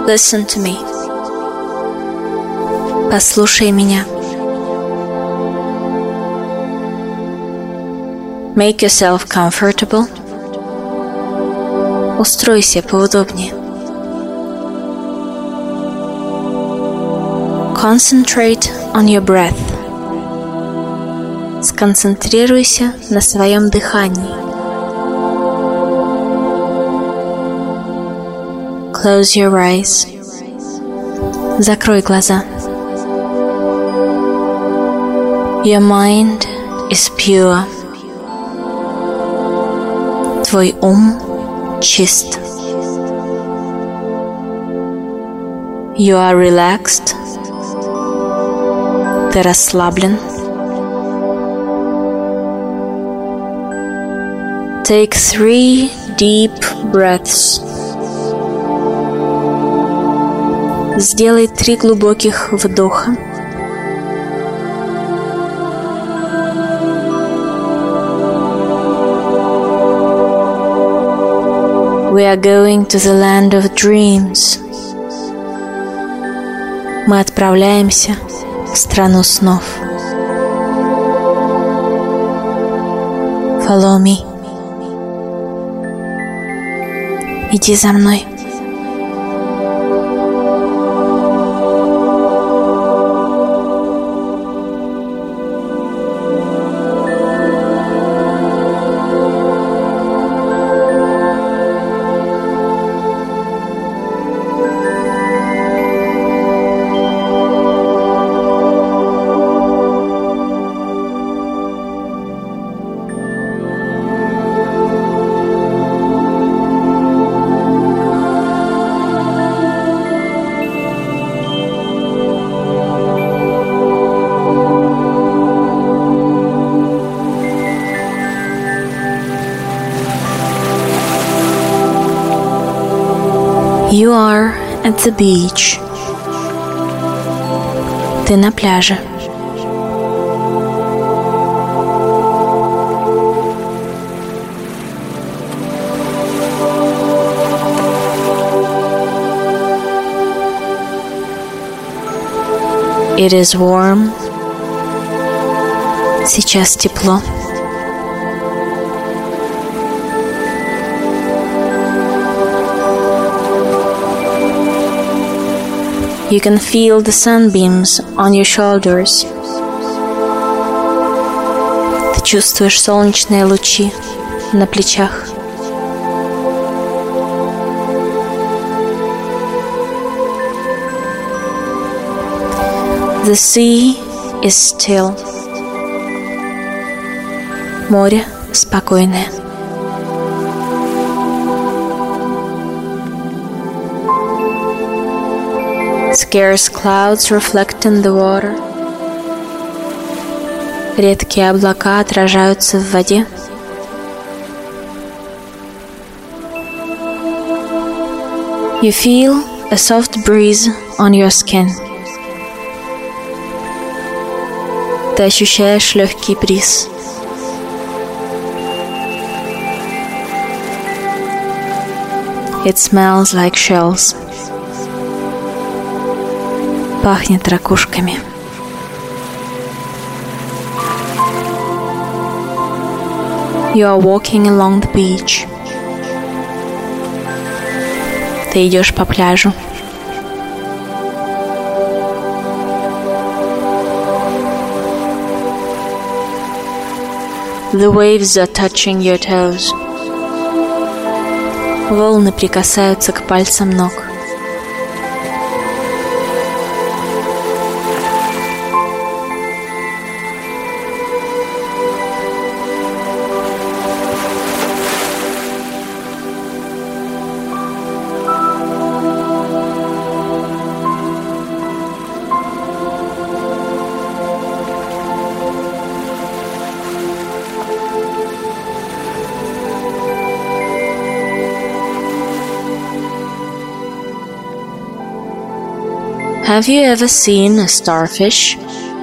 Listen to me. Послушай меня. Make yourself comfortable. Устройся поудобнее. Concentrate on your breath. Сконцентрируйся на своем дыхании. Close your eyes. Закрой глаза. Your mind is pure. Твой ум чист. You are relaxed. Ты расслаблен. Take 3 deep breaths. Сделай 3 глубоких вдоха. We are going to the land of dreams. Мы отправляемся в страну снов. Follow me. Иди за мной. You are at the beach. Ты на пляже. It is warm. Сейчас тепло. You can feel the sunbeams on your shoulders. Ты чувствуешь солнечные лучи на плечах. The sea is still. Море спокойное. Scarce clouds reflect in the water. Редкие облака отражаются в воде. You feel a soft breeze on your skin. Ты ощущаешь легкий бриз. It smells like shells. Пахнет ракушками. You are walking along the beach. Ты идешь по пляжу. The waves are touching your toes. Волны прикасаются к пальцам ног. Have you ever seen a starfish?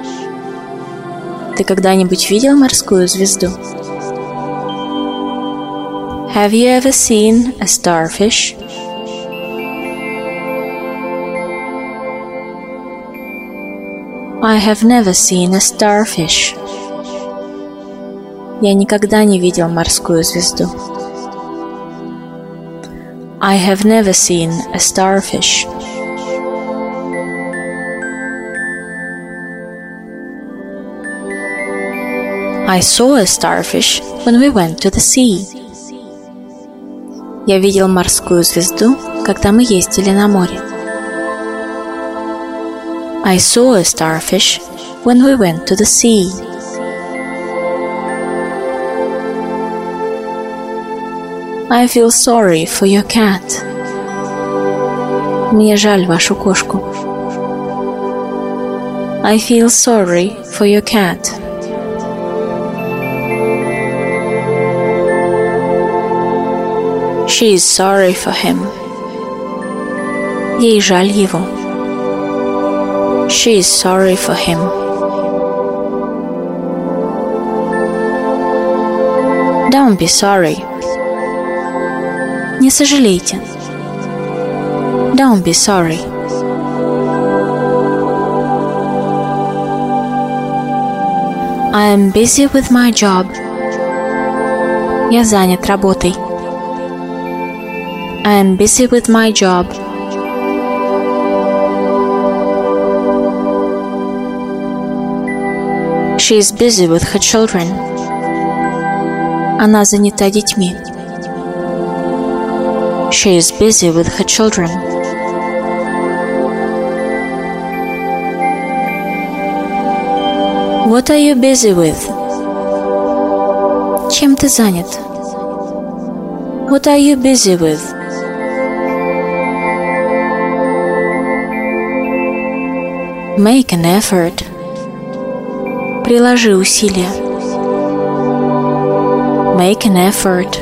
Ты когда-нибудь видел морскую звезду? Have you ever seen a starfish? I have never seen a starfish. Я никогда не видел морскую звезду. I have never seen a starfish. I saw a starfish when we went to the sea. Я видел морскую звезду, когда мы ездили на море. I saw a starfish when we went to the sea. I feel sorry for your cat. Мне жаль вашу кошку. I feel sorry for your cat. She is sorry for him. Ей жаль его. She is sorry for him. Don't be sorry. Не сожалейте. Don't be sorry. I am busy with my job. Я занят работой. I am busy with my job. She is busy with her children. Она занята детьми. She is busy with her children. What are you busy with? Чем ты занят? What are you busy with? Make an effort. Приложи усилия. Make an effort.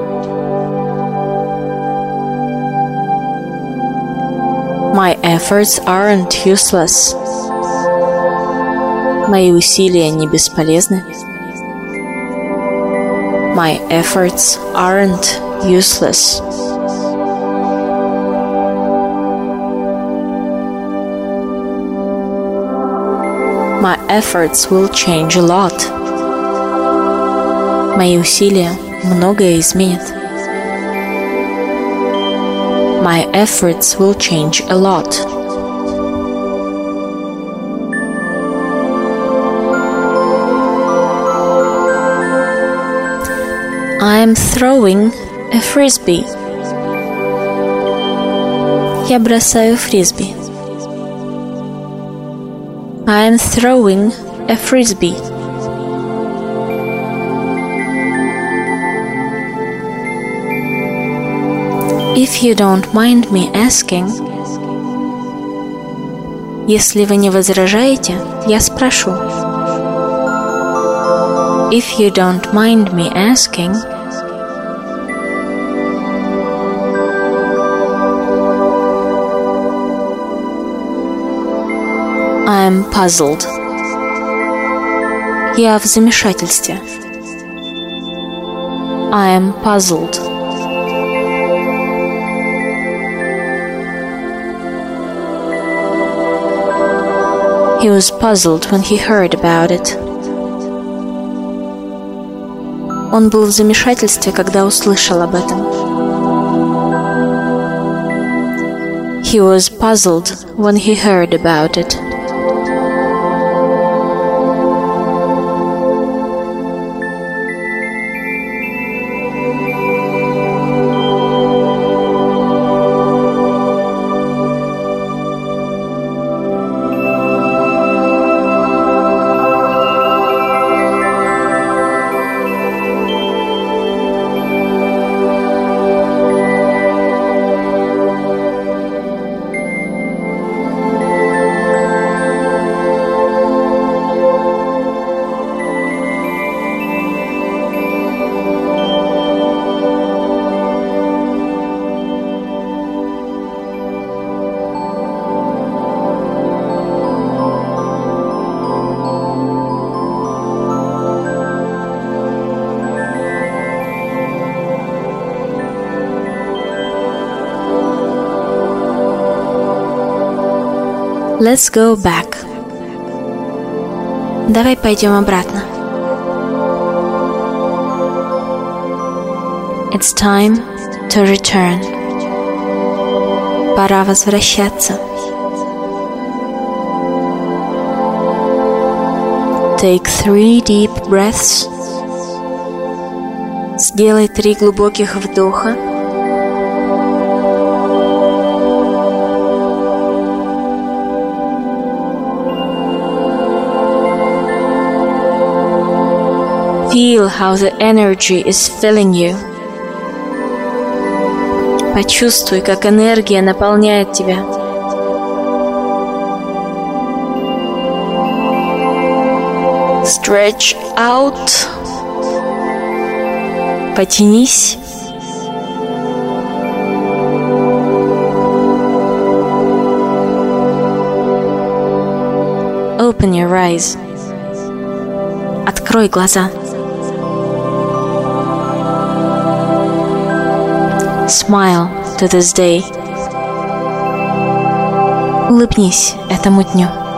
My efforts aren't useless. Мои усилия не бесполезны. My efforts aren't useless. My efforts will change a lot. Мои усилия многое изменят. My efforts will change a lot. I am throwing a frisbee. Я бросаю фрисби. I am throwing a frisbee. If you don't mind me asking, если вы не возражаете, я спрошу. If you don't mind me asking, I am puzzled. Я в замешательстве. I am puzzled. He was puzzled when he heard about it. Он был в замешательстве, когда услышал об этом. He was puzzled when he heard about it. Let's go back. Давай пойдем обратно. It's time to return. Пора возвращаться. Take 3 deep breaths. Сделай 3 глубоких вдоха. Feel how the energy is filling you. Почувствуй, как энергия наполняет тебя. Stretch out. Потянись. Open your eyes. Открой глаза. Smile to this day. Улыбнись этому дню.